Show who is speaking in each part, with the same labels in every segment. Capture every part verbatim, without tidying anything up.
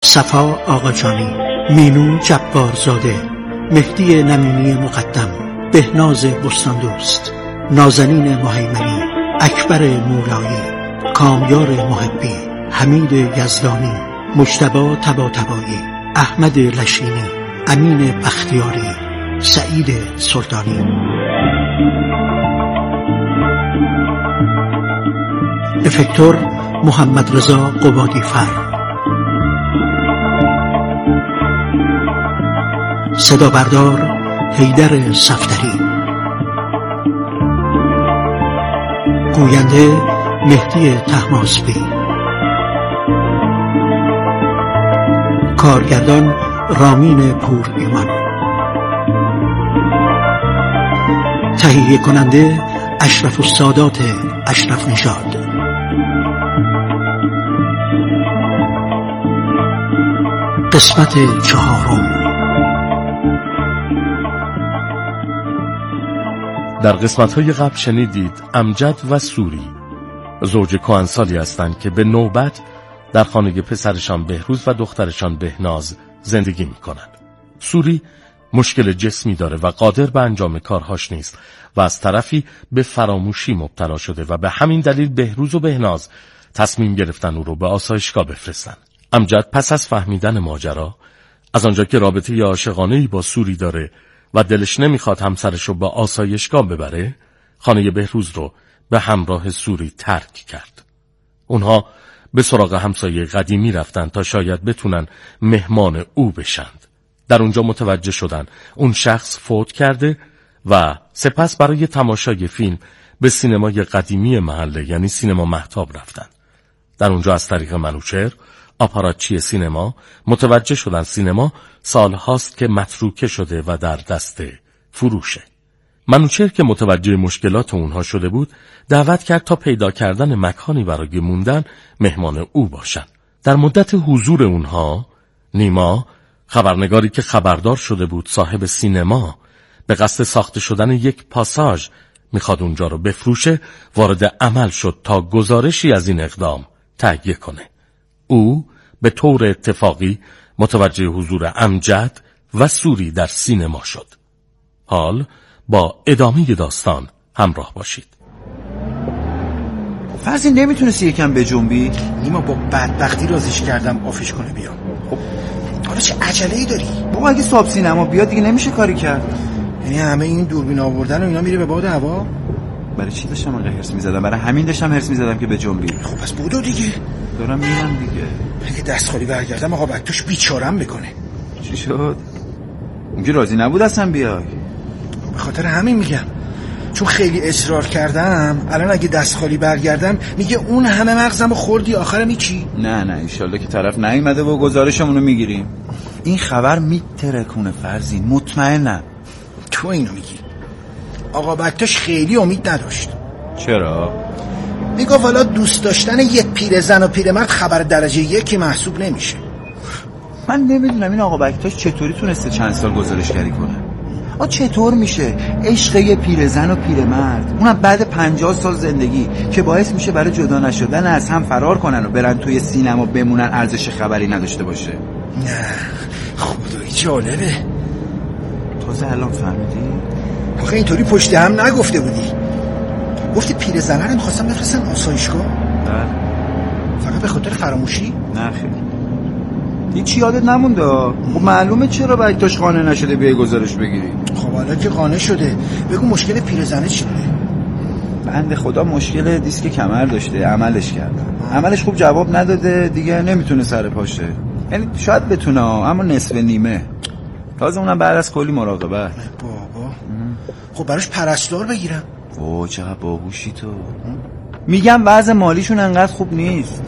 Speaker 1: صفا آقاجانی، مینو جبارزاده، مهدی نمینی مقدم، بهناز بستاندوست، نازنین مهیمنی، اکبر مولایی، کامیار محبی، حمید یزدانی، مجتبی طباطبایی، احمد لشینی، امین بختیاری، سعید سلطانی. افکتور محمد رضا قبادی فر. صدا بردار حیدر صفدری. گوینده مهدی طهماسبی. کارگردان رامین پور ایمان. تهیه کننده اشرف السادات اشرف نژاد. قسمت چهارم.
Speaker 2: در قسمت‌های قبل شنیدید امجد و سوری زوج کهنسالی هستند که به نوبت در خانه پسرشان بهروز و دخترشان بهناز زندگی می‌کنند. سوری مشکل جسمی داره و قادر به انجام کارهاش نیست و از طرفی به فراموشی مبتلا شده و به همین دلیل بهروز و بهناز تصمیم گرفتن او رو به آسایشگاه بفرستن. امجد پس از فهمیدن ماجرا، از آنجا که رابطه عاشقانه‌ای با سوری داره و دلش نمیخواد همسرش رو به آسایشگاه ببره، خانه بهروز رو به همراه سوری ترک کرد. اونها به سراغ همسایه قدیمی رفتن تا شاید بتونن مهمان او بشند. در اونجا متوجه شدن اون شخص فوت کرده و سپس برای تماشای فیلم به سینمای قدیمی محله یعنی سینما مهتاب رفتن. در اونجا از طریق منوچهر، آپاراتچی سینما، متوجه شدن سینما سال هاست که متروکه شده و در دست فروشه. منوچهر که متوجه مشکلات اونها شده بود، دعوت کرد تا پیدا کردن مکانی برای موندن مهمان او باشن. در مدت حضور اونها، نیما، خبرنگاری که خبردار شده بود صاحب سینما به قصد ساخته شدن یک پاساژ میخواد اونجا رو بفروشه، وارد عمل شد تا گزارشی از این اقدام تهیه کنه. او به طور اتفاقی متوجه حضور امجد و سوری در سینما شد. حال با ادامه داستان همراه باشید.
Speaker 3: فرضی نمیتونستی یکم بجنبی؟
Speaker 4: نیما با بدبختی رازیش کردم آفیش کنه بیا. خب حالا چه عجله‌ای داری؟
Speaker 3: بابا اگه صاحب سینما بیاد دیگه نمیشه کاری کرد.
Speaker 4: یعنی همه این دوربین آوردن و اینا میره به باد هوا؟
Speaker 3: برای چی داشتم انقدر هرس می‌زدم؟ برای همین داشتم هرس می‌زدم که بجنبی.
Speaker 4: خب پس بودو دیگه.
Speaker 3: دارم میرم دیگه.
Speaker 4: اگه دست خالی برگردم آقا بکتوش بیچارم بکنه.
Speaker 3: چی شد؟ اون که راضی نبود اصلا بیای.
Speaker 4: به خاطر همین میگم، چون خیلی اصرار کردم الان اگه دست خالی برگردم میگه اون همه مغزمو خوردی آخرم چی؟
Speaker 3: نه نه انشالله که طرف نیومده و گزارشمونو میگیریم. این خبر میترکونه فرزین، مطمئنم.
Speaker 4: تو اینو میگی؟ آقا بکتاش خیلی امید نداشت.
Speaker 3: چرا؟
Speaker 4: میگفت والا دوست داشتن یک پیرزن و پیرمرد خبر درجه یکی محسوب نمیشه.
Speaker 3: من نمیدونم این آقا بکتاش چطوری تونسته چند سال گزارشگری کنه. آ چطور میشه عشق یه پیرزن و پیرمرد، اونم بعد پنجاه سال زندگی، که باعث میشه برای جدا نشدن از هم فرار کنن و برن توی سینما بمونن، ارزش خبری نداشته باشه؟
Speaker 4: نه خدایی جالبه.
Speaker 3: تازه الان فهمیدی؟
Speaker 4: آخه اینطوری پشت هم نگفته بودی. گفتی پیرزنه رو میخواستم بفرستن آسایشگاه؟
Speaker 3: بله.
Speaker 4: فقط به خاطر فراموشی؟
Speaker 3: نه خیر، هیچی یادت نمونده. خب معلومه چرا بکتاش قانع نشده بیای گزارش بگیری.
Speaker 4: خب حالا که قانع شده بگو مشکل پیرزنه چی بوده؟
Speaker 3: بنده خدا مشکل دیسک کمر داشته، عملش کردن، عملش خوب جواب نداده دیگه، نمیتونه سر پاشه. یعنی شاید بتونه اما نصف نیمه، تازه اونم بعد از کلی مراقبت.
Speaker 4: بابا خب براش پرستار بگیرم.
Speaker 3: اوه چقدر باهوشی تو. میگم وضع مالیشون انقدر خوب نیست.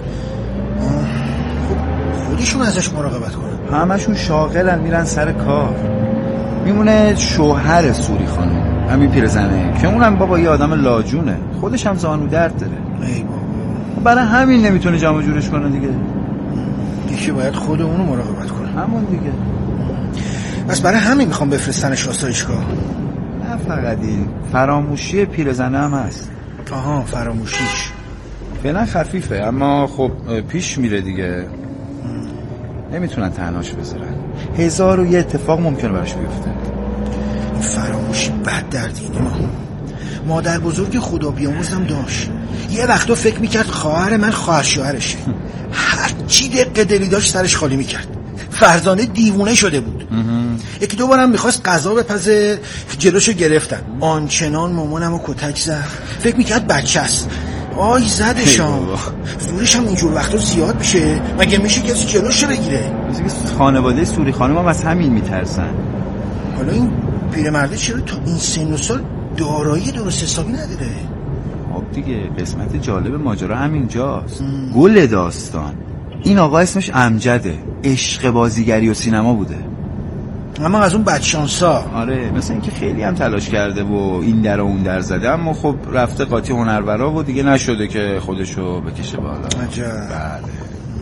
Speaker 4: خودشون ازش مراقبت کنن.
Speaker 3: همشون شاغلن میرن سر کار. میمونه شوهر سوری خانم، همین پیرزنه که اونم بابا یه آدم لاجونه، خودش هم زانو درد داره.
Speaker 4: ای بابا
Speaker 3: برای همین نمیتونه جمع جورش کنه دیگه.
Speaker 4: یکی باید خود اونو مراقبت کنه.
Speaker 3: همون دیگه.
Speaker 4: بس برای همین میخوام بفرستنش آسایشگاه.
Speaker 3: نه فقط این فراموشی پیرزنه هم هست.
Speaker 4: آها فراموشیش
Speaker 3: فعلا خفیفه اما خب پیش میره دیگه. نمیتونن تنهاش بذارن. هزار و یه اتفاق ممکنه براش بیفته.
Speaker 4: این فراموشی بد در دین ما. مادر بزرگ خدا بیامرزم داشت، یه وقتا فکر میکرد خواهر من خواهر شوهرشه. هر چی دقیقه دلی داشت سرش خالی میکرد. فرزانه دیوونه شده بود. یکی دو بارم میخواست غذا بپزه، جلوشو گرفتن. آنچنان مامانمو کتک زد، فکر میکرد بچه است. آی زدشان. زورش هم اینجور وقتا زیاد میشه. مگه میشه کسی جلوشو بگیره؟
Speaker 3: خانواده سوری خانم هم از همین میترسن.
Speaker 4: حالا این پیرمرده چرا تا این سن و سال دارایی درست حسابی نداره؟
Speaker 3: خب دیگه قسمت جالب ماجرا همینجاست. گل داستان این آقا اسمش امجده، عشق بازیگری و سینما بوده.
Speaker 4: اما از اون بدشانسا.
Speaker 3: آره، مثل اینکه خیلی هم تلاش کرده و این در و اون در زده، اما خب رفته قاطی هنرورا و دیگه نشده که خودشو بکشه بالا.
Speaker 4: عجب.
Speaker 3: بله.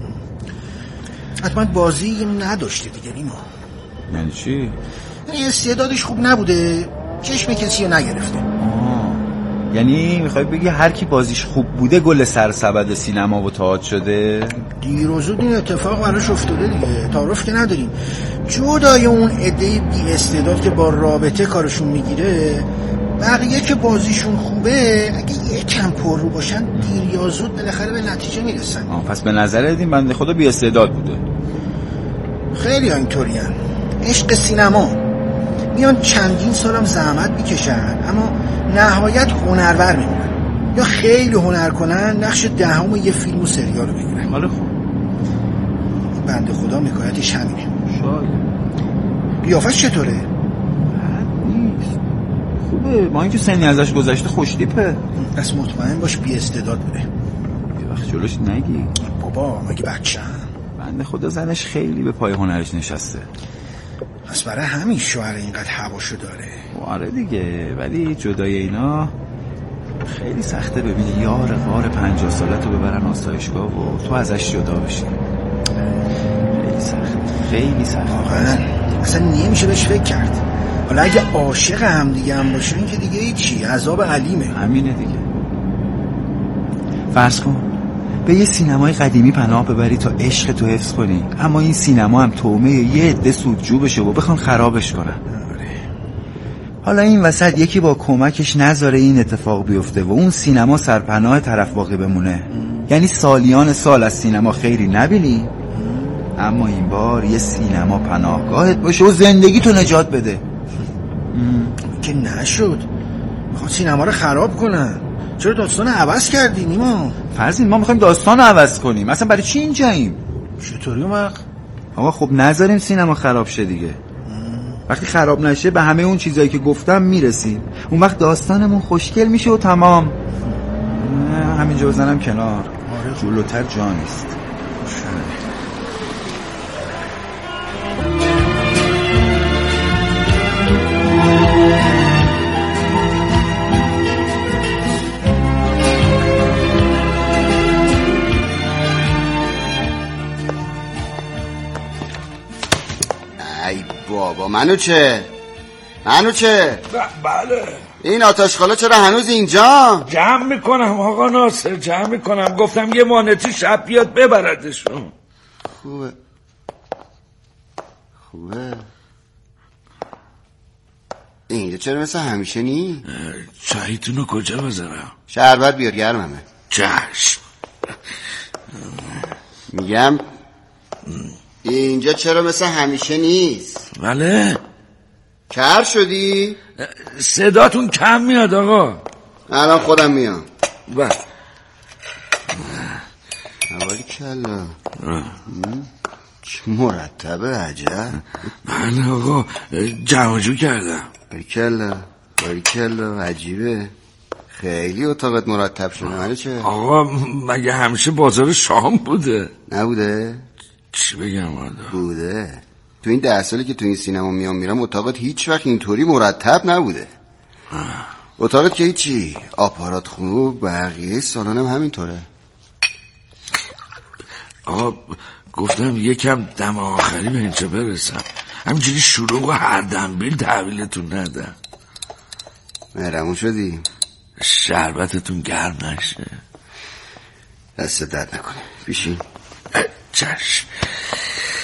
Speaker 4: حتما بازی نداشته دیگه نیما.
Speaker 3: یعنی چی؟
Speaker 4: یعنی استعدادش خوب نبوده، چشم کسی رو نگرفته.
Speaker 3: آه. یعنی میخوای بگی هر کی بازیش خوب بوده گل سرسبد سینما و تئاتر شده؟
Speaker 4: دیر و زود این اتفاق براش افتاده دیگه. تعارف که نداریم. جدای اون عده بی استعداد که با رابطه کارشون میگیره، بقیه که بازیشون خوبه اگه یکم پر رو باشن دیر یا زود بالاخره به نتیجه میرسن.
Speaker 3: آه، پس به نظر این بنده خدا بی استعداد بوده.
Speaker 4: خیلی ها اینطورین. عشق سینما میان چندین سالم زحمت میکشن اما نهایت هنرور میمونن، یا خیلی هنر کنن نقش دهم یه فیلم و سریال رو بگیرن.
Speaker 3: حالا خب
Speaker 4: بنده خدا حکایتش همینه.
Speaker 3: شاید.
Speaker 4: قیافش چطوره؟
Speaker 3: بد نیست، خوبه. با اینکه سنی ازش گذشته خوشتیپه.
Speaker 4: پس مطمئن باش بی استعداد بوده.
Speaker 3: یه وقت جلوش نگی
Speaker 4: بابا، مگه بچه‌م؟
Speaker 3: بنده خدا زنش خیلی به پای هنرش نشسته.
Speaker 4: پس برای همین شوهر اینقدر هواشو داره.
Speaker 3: آره دیگه، ولی جدای اینا خیلی سخته. ببینی یار غار پنجاه سالتو ببرن آسایشگاه و تو ازش جدا بشی. خیلی سخته، خیلی سخته
Speaker 4: واقعا. اصلا نمیشه بهش فکر کرد. حالا اگه عاشق هم دیگه هم باشه این که دیگه هیچی، عذاب علیمه.
Speaker 3: همینه دیگه. فرض کن به یه سینمای قدیمی پناه ببری تا عشق تو حفظ کنی، اما این سینما هم تومه یه عده سودجو بشه و بخوان خرابش کنن. حالا این وسط یکی با کمکش نذاره این اتفاق بیفته و اون سینما سرپناه طرف باقی بمونه. یعنی سالیان سال از سینما خیری نبینی، اما این بار یه سینما پناهگاهت باشه و زندگی تو نجات بده.
Speaker 4: که نشد، میخوان سینما رو خراب کنن. چرا داستان عوض کردی نیما؟
Speaker 3: فرضین ما میخوایم داستان عوض کنیم، اصلا برای چی اینجاییم؟
Speaker 4: چطوری اون
Speaker 3: آقا خب نذاریم سینما خراب شه دیگه. وقتی خراب نشه به همه اون چیزایی که گفتم میرسیم، اون وقت داستانمون خوشگل میشه و تمام. همینجا بزنم کنار. آره جلوتر جا نیست.
Speaker 5: ای بابا، منو چه؟ منو چه؟
Speaker 6: بله.
Speaker 5: این آتشخالا چرا هنوز اینجا؟
Speaker 6: جمع میکنم آقا ناصر، جمع میکنم. گفتم یه مانتی شب بیاد ببردشون.
Speaker 5: خوبه خوبه. اینجا چرا مثل همیشه نی؟
Speaker 6: چایتونو کجا بذارم؟
Speaker 5: شربت بیار، گرممه.
Speaker 6: چشم.
Speaker 5: میگم اینجا چرا مثل همیشه نیست؟
Speaker 6: بله.
Speaker 5: کر شدی؟
Speaker 6: صداتون کم میاد آقا.
Speaker 5: الان خودم میام.
Speaker 6: بله.
Speaker 5: اولی کلا چه مرتبه، عجب.
Speaker 6: بله آقا، جمع جو کردم.
Speaker 5: باری کلا باری کلا، عجیبه. خیلی اتاقت مرتب شده. منو چه؟
Speaker 6: آقا مگه همیشه بازار شام بوده؟
Speaker 5: نبوده؟
Speaker 6: چی بگم آقا؟
Speaker 5: بوده. تو این ده سالی که تو این سینما میام میرم اتاقت هیچ وقت اینطوری مرتب نبوده. اتاقت که هیچی، آپارات خوب، بقیه سالانم همینطوره.
Speaker 6: آقا گفتم یکم دم آخری به اینجا برسم، همینجوری شروع و هر دنبیل تحویلتون ندم.
Speaker 5: مهرمون شدی؟
Speaker 6: شربتتون گرم نشه.
Speaker 5: دست درد نکنه. بیشین.
Speaker 6: چشم.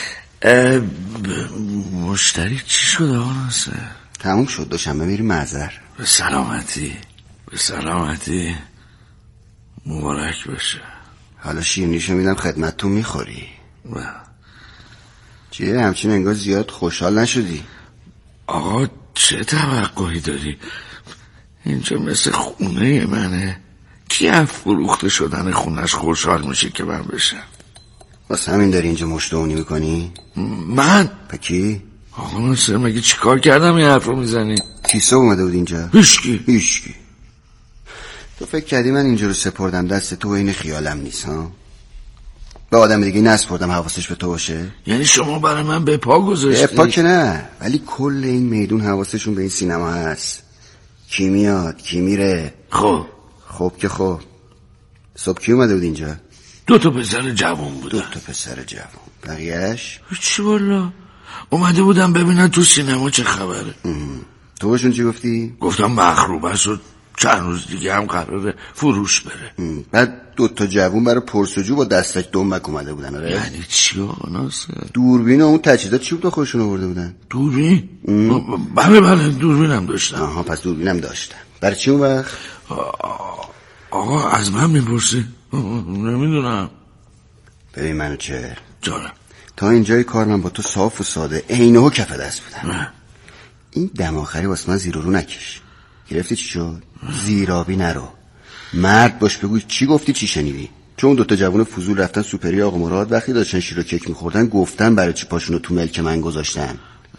Speaker 6: مشتری چی شد آقا ناصر؟
Speaker 5: تموم شد، دوشنبه میری معذر.
Speaker 6: به سلامتی، به سلامتی، مبارک باشه.
Speaker 5: حالا شیرینیشو میدم خدمتتون میخوری.
Speaker 6: نه
Speaker 5: چیه همچین انگار زیاد خوشحال نشدی؟
Speaker 6: آقا چه توقعی داری؟ اینجا مثل خونه منه. کی از فروخته شدن خونش خوشحال میشه که من بشم؟
Speaker 5: واسه همین داری اینجا مشتونی میکنی؟
Speaker 6: من؟
Speaker 5: پکی؟
Speaker 6: آقا ناصر مگه چیکار کردم این حرف رو میزنی؟
Speaker 5: کیسه اومده بود اینجا؟
Speaker 6: هیچکی
Speaker 5: هیچکی. تو فکر کردی من اینجا رو سپردم دست تو و این خیالم نیست ها؟ به آدم دیگه نسپردم حواسش به تو باشه؟
Speaker 6: یعنی شما برای من به پا گذاشتی؟
Speaker 5: به پا که نه، ولی کل این میدون حواسشون به این سینما هست. کی میاد کی میره.
Speaker 6: خب
Speaker 5: خب که خب. صبح کی اومده بود اینجا؟
Speaker 6: دو تا پسر جوان بودن.
Speaker 5: دو تا پسر جوان. بقیهش؟
Speaker 6: چی والا؟ اومده بودم ببینن تو سینما چه خبره.
Speaker 5: تو باشون چی گفتی؟
Speaker 6: گفتم مخروب است و چند روز دیگه هم قراره فروش بره.
Speaker 5: ام. بعد دو تا جوون برای پرسجو با دستک دنبک اومده بودن. آره
Speaker 6: یعنی چی آقا ناصر؟
Speaker 5: دوربین و اون تجهیزات چی بود خودشون آورده بودن؟
Speaker 6: دوربین؟ بله بله دوربینم داشتم.
Speaker 5: آها پس دوربینم داشتن. برای چی اون وقت؟
Speaker 6: آقا از من میپرسی؟ نمیدونم.
Speaker 5: ببین منو چه
Speaker 6: جانم،
Speaker 5: تا اینجای کار من با تو صاف و ساده عینه و کف دست بودم.
Speaker 6: نه.
Speaker 5: این دم آخری واسه من زیر و رو نکش. گرفتی چی شد؟ زیرابی نرو. مرد باش بگو چی گفتی چی شنیدی. چون دوتا جوون فضول رفتن سوپری آقا مراد وقتی داشتن شیر و کیک میخوردن گفتن برای چی پاشونو تو ملک من گذاشتن.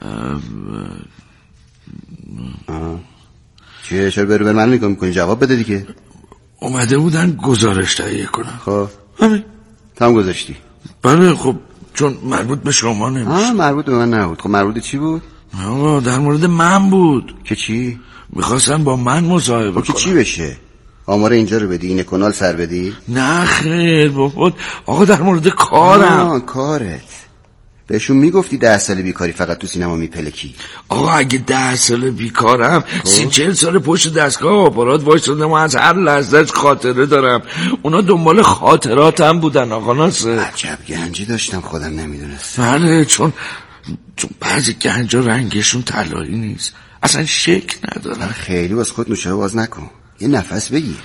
Speaker 5: آه. چیه چرا برو بر من نگاه میکنی؟ جواب بده دیگه.
Speaker 6: اومده بودن گزارش تهیه کنن.
Speaker 5: خب
Speaker 6: همین
Speaker 5: تام گذاشتی؟
Speaker 6: بله خب چون مربوط به شما نمیشه.
Speaker 5: آه مربوط به من نبود. خب مربوط چی بود؟
Speaker 6: آقا در مورد من بود.
Speaker 5: که چی؟
Speaker 6: میخواستن با من مصاحبه
Speaker 5: کنن. که چی
Speaker 6: کنن.
Speaker 5: بشه؟ آمار اینجا رو بدی این کانال سر بدی؟
Speaker 6: نه خیر بابا. آقا در مورد کارم.
Speaker 5: آه کارت. بهشون میگفتی ده سال بیکاری فقط تو سینما میپلکی.
Speaker 6: آقا اگه ده سال بیکارم سی چهل سال پشت دستگاه آپارات وایسادم و از هر لحظهش خاطره دارم. اونا دنبال خاطراتم بودن آقا ناصر.
Speaker 5: عجب گنجی داشتم خودم نمیدونستم.
Speaker 6: بله چون چون بعضی گنجا رنگشون طلایی نیست اصلا شکل ندارن.
Speaker 5: خیلی واسه خود نوشه باز نکن. یه نفس بگیر.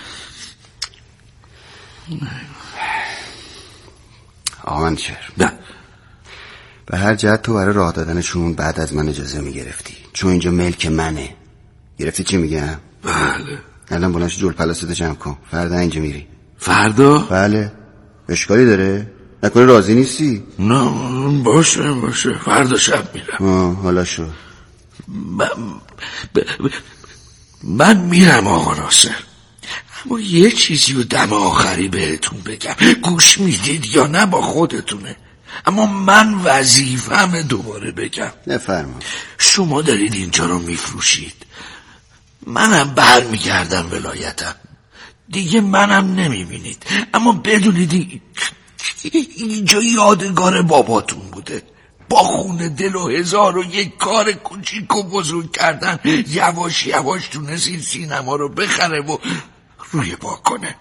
Speaker 5: آقا من چر
Speaker 6: نه
Speaker 5: به هر جهت تو برای راه دادنشون بعد از من اجازه میگرفتی چون اینجا ملک منه. گرفتی چی میگم؟
Speaker 6: بله.
Speaker 5: الان بلنش جل پلاستو جمع کن. فردا اینجا میری.
Speaker 6: فردا؟
Speaker 5: بله. اشکالی داره؟ نکنه راضی نیستی؟
Speaker 6: نه باشه باشه فردا شب میرم.
Speaker 5: آه حالا شو.
Speaker 6: من, ب... ب... من میرم آقا ناصر. اما یه چیزی رو دم آخری بهتون بگم گوش میدید یا نه با خودتونه. اما من وظیفه‌مه دوباره بگم.
Speaker 5: نفرما.
Speaker 6: شما دارید اینجا رو میفروشید. منم بر میگردم ولایتم دیگه منم نمیبینید. اما بدونید اینجا یادگار باباتون بوده. با خون دل و هزار و یک کار کوچیک و بزرگ کردن یواش یواش تونست این سینما رو بخره و روی پا کنه.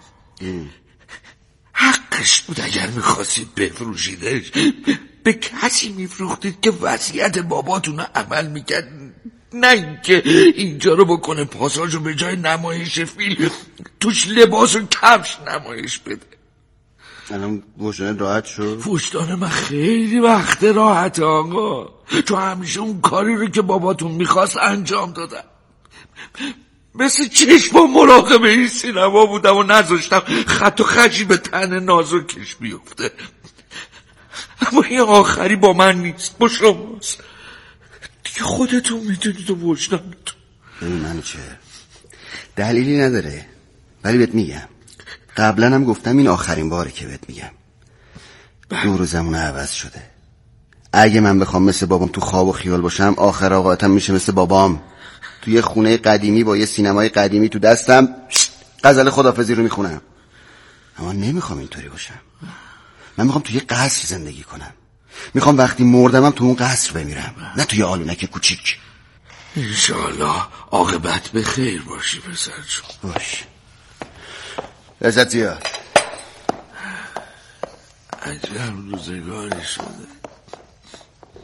Speaker 6: حقش بود اگر میخواستید بفروشیدش به کسی میفروختید که وصیت باباتون رو عمل میکرد، نه اینکه اینجا رو بکنه پاساژ رو به جای نمایش فیلم توش لباس و کفش نمایش بده.
Speaker 5: الان وجدان راحت شد؟
Speaker 6: وجدان من خیلی وقت راحت آقا، چون همیشه اون کاری رو که باباتون میخواست انجام دادم. مثل چشم و مراقبه این سینما بودم و نذاشتم خط و خجی به تن نازکش بیفته. اما این آخری با من نیست، با شماست دیگه. خودتون میدونید و وجدانتون.
Speaker 5: ببین منو چه دلیلی نداره ولی بهت میگم. قبلا هم گفتم این آخرین باره که بهت میگم. دور و زمان عوض شده. اگه من بخوام مثل بابام تو خواب و خیال باشم آخر اوقاتم میشه مثل بابام تو یه خونه قدیمی با یه سینمای قدیمی تو دستم غزل خداحافظی رو میخونم. اما نمیخوام اینطوری باشم. من میخوام تو یه قصر زندگی کنم. میخوام وقتی مردمم تو اون قصر بمیرم، نه توی آلونک کوچیک.
Speaker 6: انشالله عاقبت به خیر باشی پسر جون.
Speaker 5: باش. لذت زیاد.
Speaker 6: عجب روزگاری شده.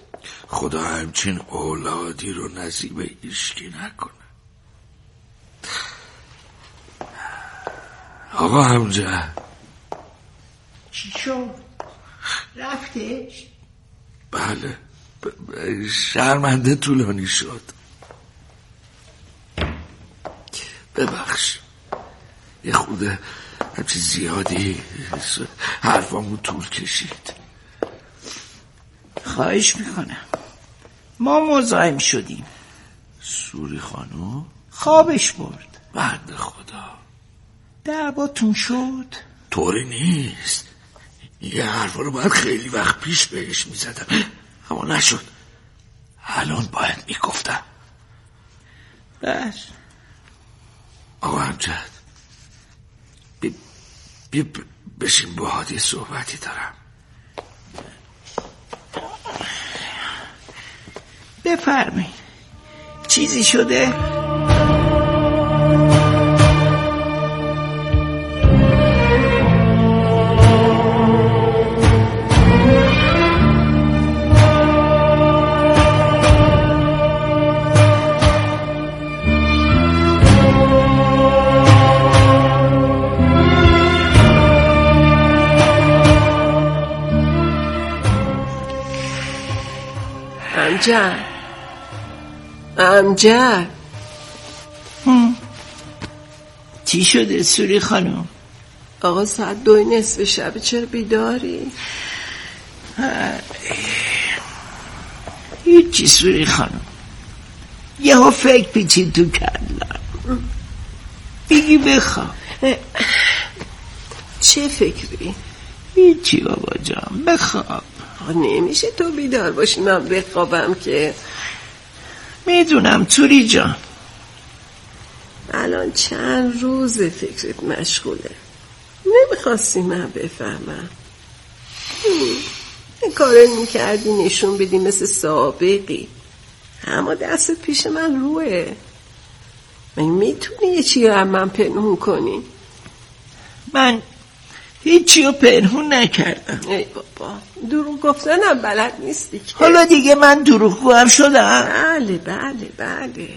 Speaker 6: خدا همچین اولادی رو نصیب هیچکی نکنه. آقا امجد
Speaker 7: چی شد؟ رفتش؟
Speaker 6: بله ب... شرمنده طولانی شد. ببخش یه خود همچی زیادی حرفامو طول کشید.
Speaker 7: خواهش میکنم. ما مزاحم شدیم.
Speaker 6: سوری خانم
Speaker 7: خوابش برد.
Speaker 6: بنده خدا
Speaker 7: دعواتون شد؟
Speaker 6: طوری نیست. یه حرفا رو باید خیلی وقت پیش بهش میزدم اما نشد. الان باید میگفتم.
Speaker 7: بس
Speaker 6: آقا امجد بی, بی بشین با حادی صحبتی دارم.
Speaker 7: بفرمایید. چیزی شده؟
Speaker 8: امجد امجد
Speaker 7: چی شده سوری خانم؟
Speaker 8: آقا ساعت دوی نصف شب چرا بیداری؟
Speaker 7: هیچی سوری خانم. یه ها فکر پیچید تو کلم. بگی بخواب.
Speaker 8: چه فکری؟
Speaker 7: هیچی بابا جان بخواب.
Speaker 8: نمیشه تو بیدار باشی من بخوابم که.
Speaker 7: میدونم توری جان.
Speaker 8: الان چند روز فکرت مشغوله. نمیخواستی من بفهمم. این کاره میکردی نشون بدی مثل سابقی. اما دستت پیش من روه. من میتونی یه چی رو هم من پنهون کنی؟
Speaker 7: من هیچی رو پنهون نکردم.
Speaker 8: ای بابا دروغ گفتنم بلد نیستی که.
Speaker 7: حالا دیگه من دروغگو هم شدم؟
Speaker 8: بله بله بله.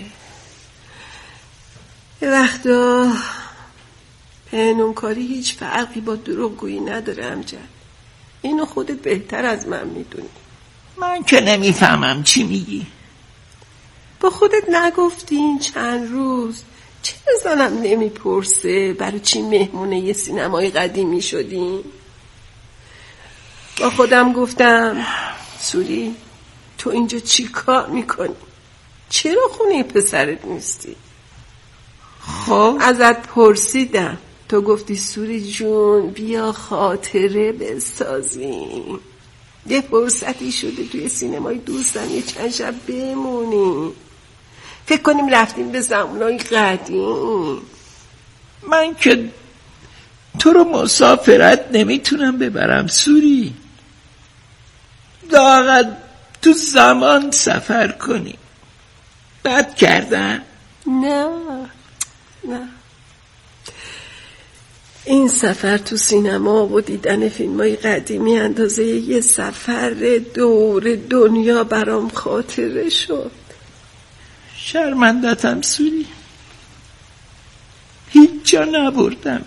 Speaker 8: یه وقتا پنهون کاری هیچ فرقی با دروغگویی نداره امجد. اینو خودت بهتر از من میدونی.
Speaker 7: من که نمیفهمم چی میگی.
Speaker 8: با خودت نگفتی این چند روز چرا زنم نمیپرسه برای چی مهمونه یه سینمای قدیمی شدیم؟ با خودم گفتم سوری تو اینجا چی کار میکنی؟ چرا خونه پسرت نیستی؟ خب ازت پرسیدم تو گفتی سوری جون بیا خاطره بسازیم. یه فرصتی شده توی سینمای دوستم یه چند شب بمونیم. فکر کنیم رفتیم به زمانای قدیم.
Speaker 7: من که تو رو مسافرت نمیتونم ببرم سوری. لااقل تو زمان سفر کنی. بد کردن؟
Speaker 8: نه نه. این سفر تو سینما و دیدن فیلمای قدیمی اندازه یه سفر دور دنیا برام خاطره شد.
Speaker 7: شرمندتم سوری. هیچ جا نبردمت.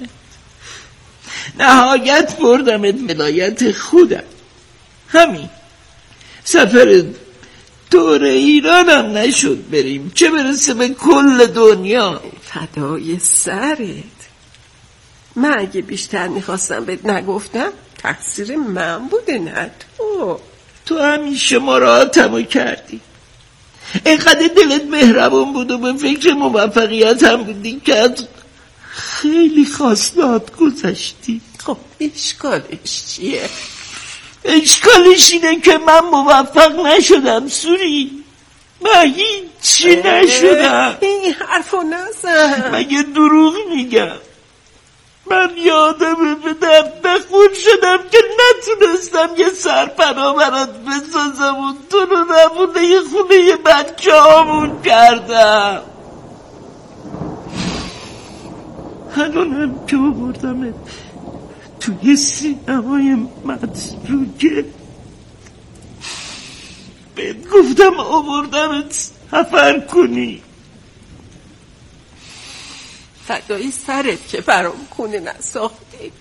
Speaker 7: نهایت بردمت ولایت خودم. همین. سفر دور ایرانم نشد بریم چه برسه به کل دنیا.
Speaker 8: فدای سرت. من اگه بیشتر میخواستم بهت نگفتم تقصیر من بوده نه تو.
Speaker 7: تو همیشه مراعاتمو کردی. اینقدر دلت مهربون بود و به فکر موفقیت هم بودی که خیلی خواستات گذشتی.
Speaker 8: خب اشکالش چیه؟
Speaker 7: اشکالش اینه که من موفق نشدم سوری. من هیچی نشدم.
Speaker 8: این حرفو نزن.
Speaker 7: مگه دروغ میگم؟ من یادم به درد نخور شدم که نتونستم یه سرپناه برات بسازم و تو رو نمونه یه خونه یه بچه هامون کردم. الانم که بردمت توی سینمای متروکه بهت گفتم آوردمت سفر کنی.
Speaker 8: فدای سرت که برام خونه نساختی.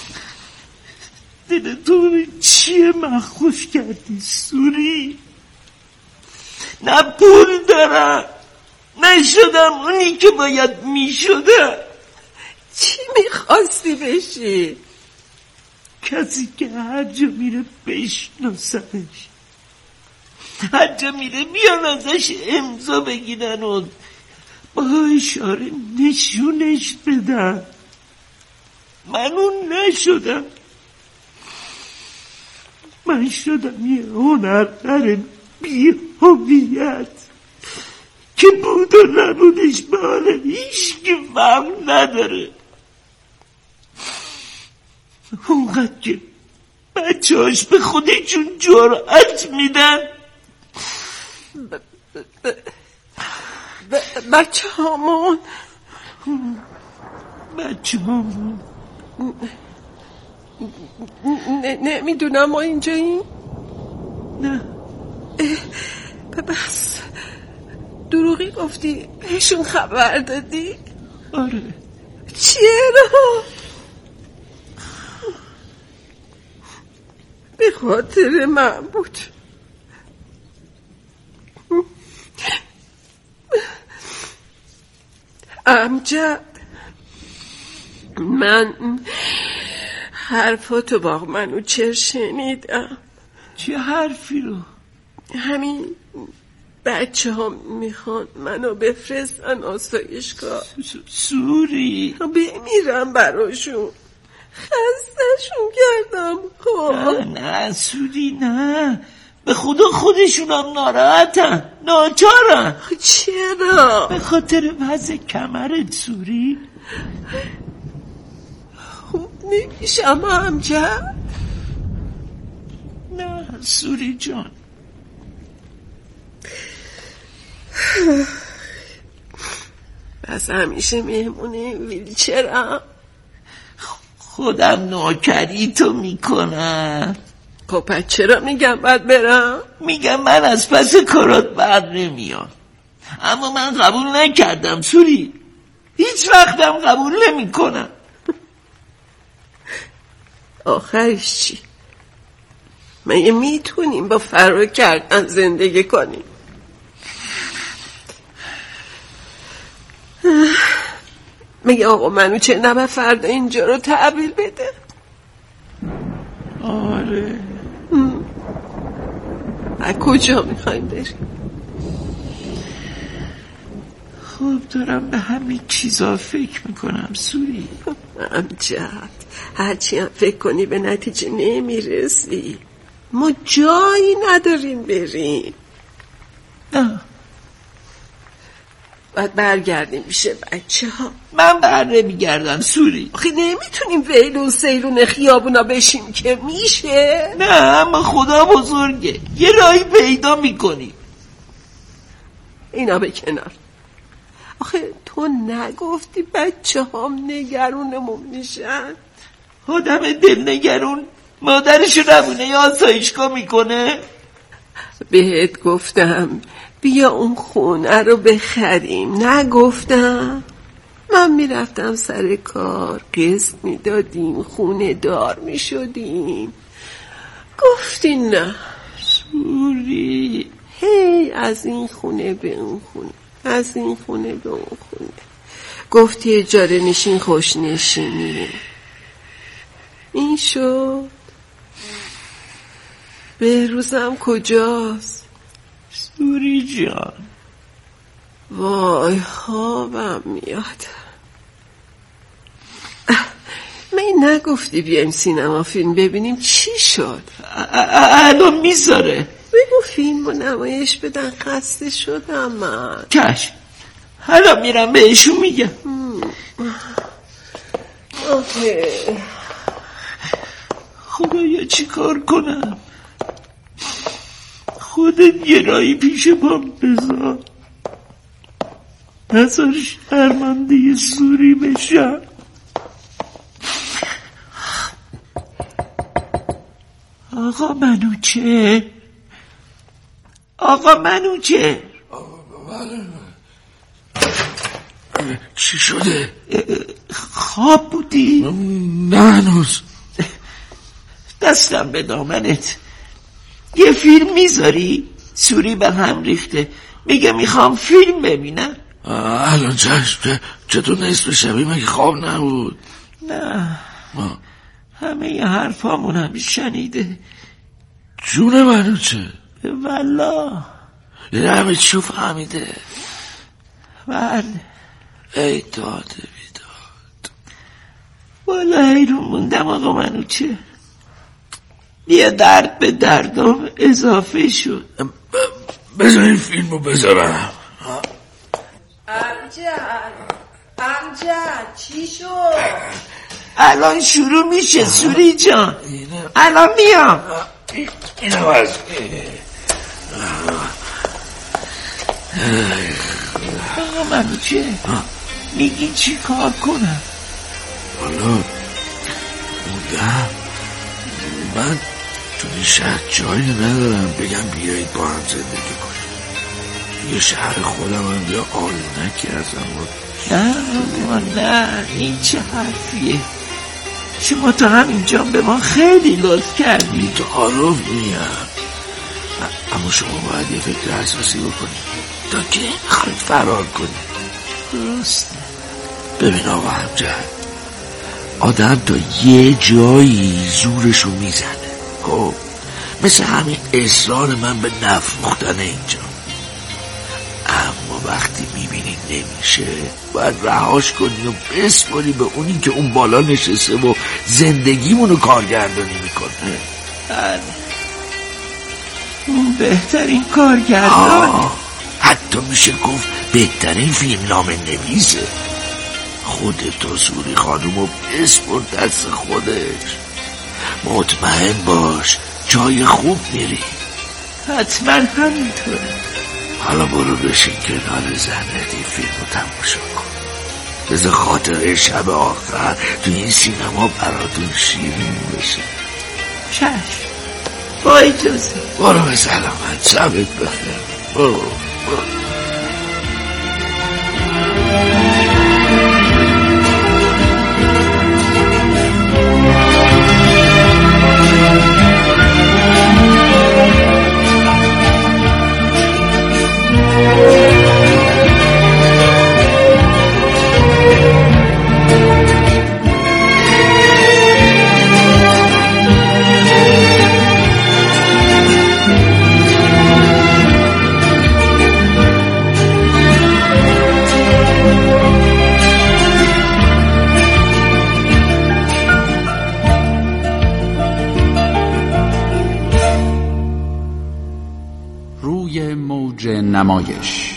Speaker 7: دل تو چیه مخوش کردی سوری؟ نه پول دارم، نشدم اونی که باید میشدم.
Speaker 8: چی میخواستی بشی؟
Speaker 7: کسی که هر جا میره بشناسنش، هر جا میره بیان ازش امضا بگیرن و با اشاره نشونش بدن. من اون نشدم، من شدم یه هنرمند بی هویت که بود و نبودش به حال هیچ که فهم نداره. اونقدر که بچه هاش به خودشون جرأت میدن.
Speaker 8: ب... ب... ب... بچه هامون
Speaker 7: بچه هامون
Speaker 8: نمیدونم ما اینجاییم.
Speaker 7: نه
Speaker 8: بس دروغی گفتی، بهشون خبر دادی؟
Speaker 7: آره.
Speaker 8: چرا؟ به خاطر من بود. امجد، من حرفاتو با منو چر شنیدم.
Speaker 7: چه حرفی رو؟
Speaker 8: همین بچه ها میخوان منو بفرستن آسایشگاه.
Speaker 7: سوری
Speaker 8: بمیرم براشون، خستشون کردم.
Speaker 7: نه نه سوری نه، به خدا خودشونم ناراحتن، ناچارن.
Speaker 8: چرا؟
Speaker 7: به خاطر وضع کمرت سوری.
Speaker 8: خوب نمیشم امجد.
Speaker 7: نه سوری جان،
Speaker 8: بس همیشه مهمونه ویلچرم.
Speaker 7: خودم نوکری تو میکنم.
Speaker 8: خب پس چرا میگم باید برم؟
Speaker 7: میگم من از پس کارات بر نمیام، اما من قبول نکردم سوری، هیچ وقتم قبول نمی کنم.
Speaker 8: آخرش چی؟ مگه میتونیم با فرار کردن زندگی کنیم؟ میگه آقا منو چه نبا فردا اینجا رو تحویل بده.
Speaker 7: آره.
Speaker 8: از کجا میخوایم بریم؟
Speaker 7: خب دارم به همین چیزا فکر میکنم سوری.
Speaker 8: امجد، هرچی هم فکر کنی به نتیجه نمیرسی. ما جایی نداریم بریم.
Speaker 7: نه
Speaker 8: باید برگردیم میشه بچه ها.
Speaker 7: من بر نمیگردم سوری.
Speaker 8: آخه نمیتونیم ویلون سیلون خیابونا بشیم که میشه.
Speaker 7: نه اما خدا بزرگه، یه راهی پیدا میکنی.
Speaker 8: اینا به کنار. آخه تو نگفتی بچه هم نگرونمون میشن؟
Speaker 7: آدم دل نگرون مادرشو نمونه آسایشگاه میکنه.
Speaker 8: بهت گفتم بیا اون خونه رو بخریم، نگفتم؟ من میرفتم سر کار، قسط میدادیم، خونه دار میشدیم. گفتی نه.
Speaker 7: سوری
Speaker 8: هی از این خونه به اون خونه، از این خونه به اون خونه. گفتی اجاره نشین خوش نشینی. این شد. بهروزم کجاست؟
Speaker 7: سوری جان
Speaker 8: وای خوابم میاد. من نگفتی بیایم سینما فیلم ببینیم؟ چی شد؟
Speaker 7: الان میذاره.
Speaker 8: بگو فیلم رو نمایش بدن، خسته شدم من.
Speaker 7: چشم، حالا میرم بهشون میگم.
Speaker 8: آخه
Speaker 7: خدایا چی کار کنم؟ خودت یه رایی پیش پام بذار، نذار شرمنده سوری بشم. آقا منو چه؟ آقا منوچهر.
Speaker 6: چی شده؟
Speaker 7: خواب بودی؟
Speaker 6: نه هنوز.
Speaker 7: دستم به دامنت. یه فیلم میذاری؟ سوری به هم ریخته، میگه میخوام فیلم ببینم.
Speaker 6: الان چشم. چطور نصف شبی مگه خواب نبود؟
Speaker 7: نه ما. همه ی حرفامون هم شنیده.
Speaker 6: جون منو چه؟
Speaker 7: والله
Speaker 6: یه همه چیو فهمیده.
Speaker 7: بله.
Speaker 6: ای داده بیداد.
Speaker 7: والا حیرون موندم آقا منو چه. یه درد به دردم اضافه شد.
Speaker 6: بذار این فیلمو بذارم.
Speaker 8: امجد امجد چی شد؟
Speaker 7: الان شروع میشه سوری جان. الان میام.
Speaker 6: اینم از
Speaker 7: آقا منو چه؟ میگی چی کار کنم؟
Speaker 6: حالا موندم من تو این شهر جایی ندارم بگم بیایید با هم زندگی کنیم. یه شهر خودم هم بیا آلونکی ازم رو.
Speaker 7: نه آقا نه، این چه حرفیه؟ شما تا همینجا به ما خیلی لطف کردی.
Speaker 6: تعارف میم، اما شما باید یه فکر اساسی بکنید تا که نخواهید فرار کنید.
Speaker 7: درسته.
Speaker 6: ببین آقا امجد، آدم تا یه جایی زورشو میزنه. خب مثل همین اصرار من به نفروختن اینجا. اما وقتی میبینی نمیشه باید رهاش کنی و بسپاری به اونی که اون بالا نشسته و زندگیمونو کارگردانی میکنه.
Speaker 7: بله، اون بهترین کارگردان،
Speaker 6: حتی میشه گفت بهترین فیلم نامه نویسه. خودتو سوری خانومو بسپر دست خودش. مطمئن باش جای خوب میری.
Speaker 7: حتما همینطوره.
Speaker 6: حالا برو بشین کنار زنت این فیلم رو تماشا کن. بذار خاطره شب آخر تو این سینما براتون شیرین بشه.
Speaker 7: چشم، با اجازه.
Speaker 6: برو به سلامت، شبت بخیر. برو برو.
Speaker 9: روی موج نمایش.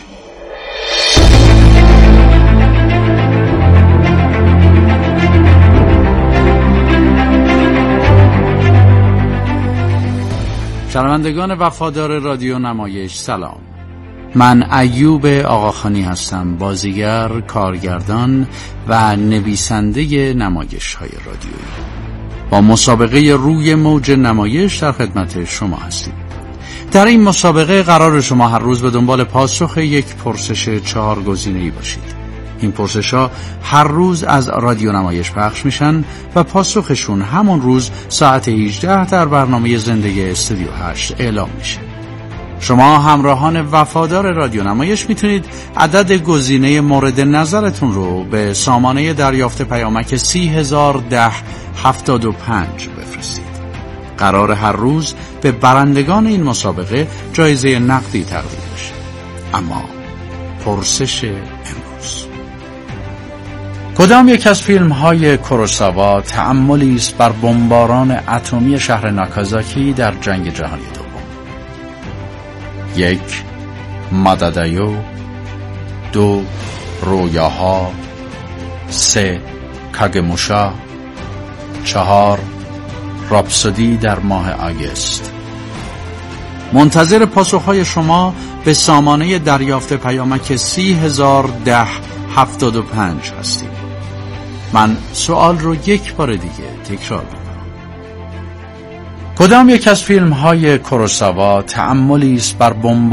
Speaker 9: شنوندگان وفادار رادیو نمایش سلام. من ایوب آقاخانی هستم، بازیگر، کارگردان و نویسنده نمایش های رادیویی. با مسابقه روی موج نمایش در خدمت شما هستیم. در این مسابقه قرار شما هر روز به دنبال پاسخ یک پرسش چهار گزینه‌ای باشید. این پرسش‌ها هر روز از رادیو نمایش پخش میشن و پاسخشون همون روز ساعت هجده در برنامه زندگی استودیو هشت اعلام میشه. شما همراهان وفادار رادیو نمایش میتونید عدد گزینه مورد نظرتون رو به سامانه دریافت پیامک سی هزار ده هفتاد و پنج بفرستید. قرار هر روز به برندگان این مسابقه جایزه نقدی تقدیم بشه. اما پرسش امروز: کدام یک از فیلم های کوروساوا تأملی است بر بمباران اتمی شهر ناکازاکی در جنگ جهانی دوم؟ یک، مادادایو. دو، رویاها. سه، کاگموشا. چهار، راپسودی در ماه آگوست. منتظر پاسخهای شما به سامانه دریافت پیامک سی هزار ده هفتاد و پنج هستیم. من سوال رو یک بار دیگه تکرار میکنم. کدام یک از فیلم های کوروساوا تأملی است بر بمب